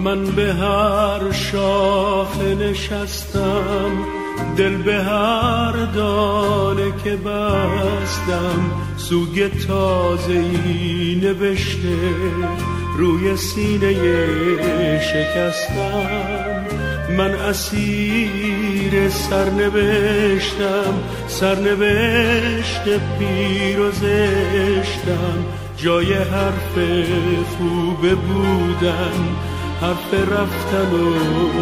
من به هر شاخه نشستم، دل به هر دانه که بستم، سوگ تازه‌ای نوشته روی سینه شکستم. من اسیر سرنوشتم، سرنوشت پیر و زشتم، جای حرف خوب بودن حرف رفتن و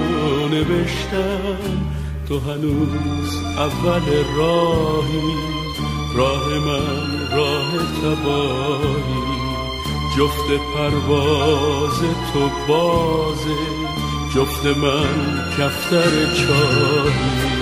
نوشتم. تو هنوز اول راهی، راه من راه تباهی، جفت پرواز تو بازه، جفت من کفتر چاهی.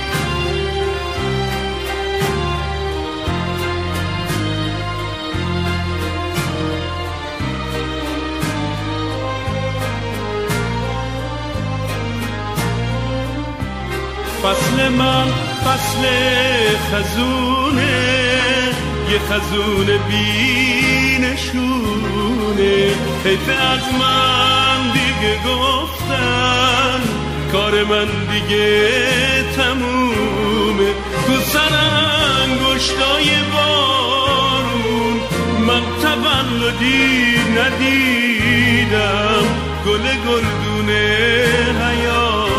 فصل من فصل خزونه، یه خزون بی نشونه، حیف از من دیگه گفتن، کار من دیگه تمومه. تو سرانگشتای بارون من تولدی ندیدم، گل گلدونه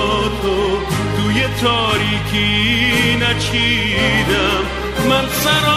حیاتو توی تاریکی نچیدم. من